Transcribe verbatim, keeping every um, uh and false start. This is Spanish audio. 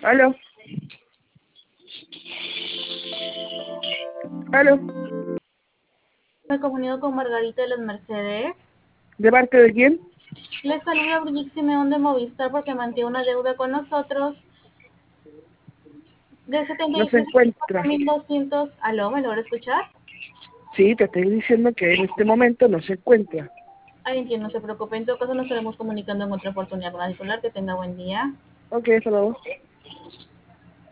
Aló. Aló. Me comunico con Margarita de las Mercedes. ¿De parte de quién? Les saluda Brigitte Simeón de Movistar porque mantiene una deuda con nosotros de setenta No y se siete encuentra. mil cuatro mil doscientos. ¿Aló? ¿Me logra escuchar? Sí, te estoy diciendo que en este momento no se encuentra. Ahí entiendo, no se preocupe. En todo caso nos estaremos comunicando en otra oportunidad con la titular. Que tenga buen día. Ok, hasta luego.